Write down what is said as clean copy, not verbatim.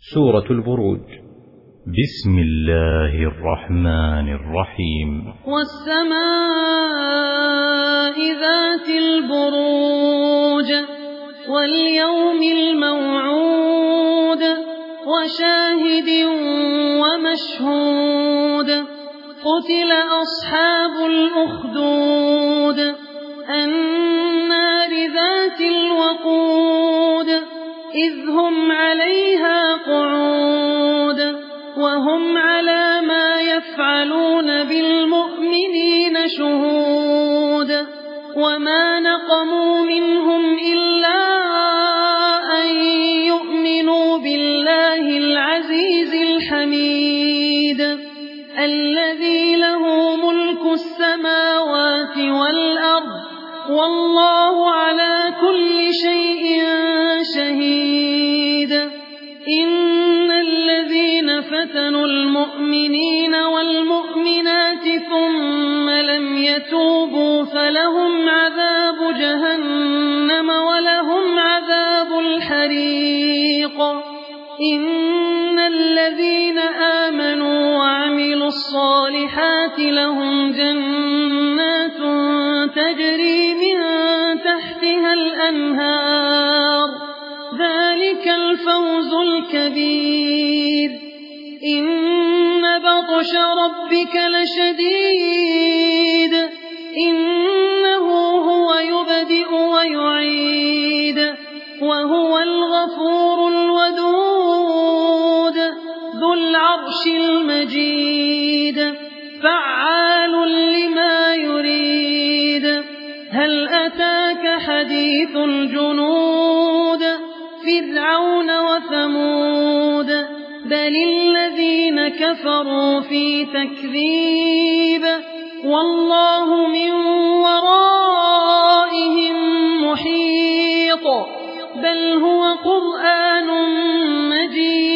سورة البروج. بسم الله الرحمن الرحيم. والسماء ذات البروج واليوم الموعود وشاهد ومشهود. قتل أصحاب الأخدود النار ذات الوقود إذ هم عليها قعود وهم على ما يفعلون بالمؤمنين شهود. وما نقموا منهم إلا أن يؤمنوا بالله العزيز الحميد الذي له ملك السماوات والأرض والله على كل شيء شهيد. إن الذين فتنوا المؤمنين والمؤمنات ثم لم يتوبوا فلهم عذاب جهنم ولهم عذاب الحريق. إن الذين آمنوا وعملوا الصالحات لهم جنات تجري من تحتها الأنهار ذلك الفوز الكبير. إن بطش ربك لشديد إنه هو يبدئ ويعيد وهو الغفور الودود ذو العرش المجيد فعال لما يريد. هل أتاك حديث الجنود فرعون وثمود بل الذين كفروا في تكذيب والله من ورائهم محيط. بل هو قرآن مجيد